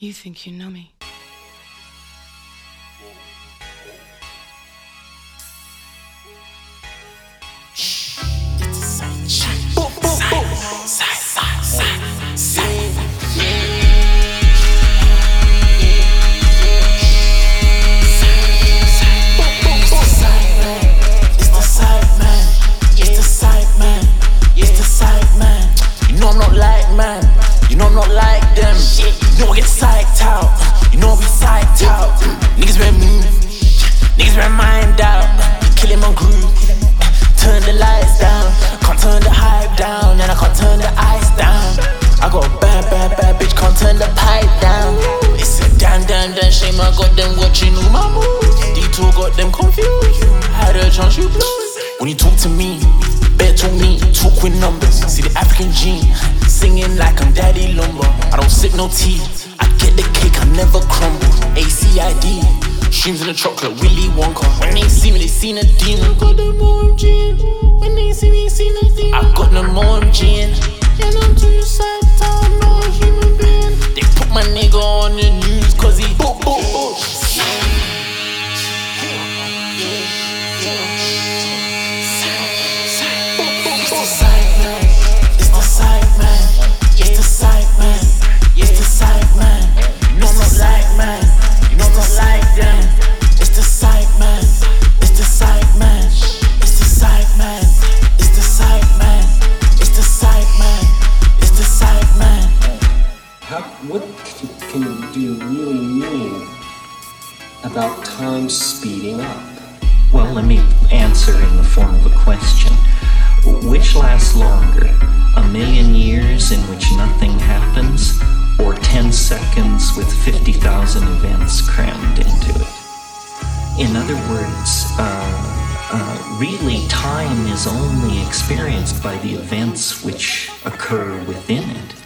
You think you know me. I'm not like man, you know I'm not like them. You know I get psyched out, you know I be psyched out. Niggas better move, niggas better mind out. Killing my groove, turn the lights down. Can't turn the hype down, and I can't turn the ice down. I got a bad, bad, bad bitch, can't turn the pipe down. It's a damn, damn, damn shame I got them watching all my moves. D2 got them confused, had a chance you blow. When you talk to me, better talk me, talk with numbers. See the African gene, singing like I'm Daddy Lumber. I don't sip no tea, I get the cake, I never crumble. ACID, streams in the chocolate, Willy Wonka. When they see me, they seen a demon. Got them OMG in. When they see me, seen a demon. I got them OMG in. And I'm too sad, I'm not a human being. They put my nigga on the news, cause he boop, boop, boop. What do you really mean about time speeding up? Well, let me answer in the form of a question. Which lasts longer, a million years in which nothing happens, or 10 seconds with 50,000 events crammed into it? In other words, really time is only experienced by the events which occur within it.